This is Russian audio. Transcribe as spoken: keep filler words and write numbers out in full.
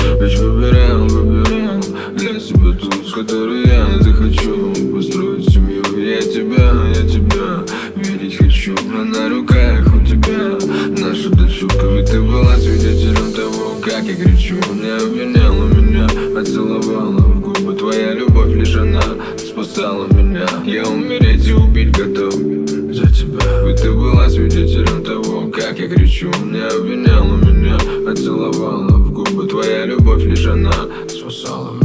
Ведь выбирал, выбирал для себя ту, с которой я захочу построить семью. Я тебя, я тебя видеть хочу, а на руках у тебя наша дочурка. Ведь ты была свидетелем того, как я кричу. Не обвиняла меня, а целовала в губы. Твоя любовь лишь она спасала меня. Я умереть и убить готов за тебя. Ведь ты была свидетелем того, как я кричу. Не обвиняла меня, а целовала в губы. Твоя любовь лишь она спасала меня.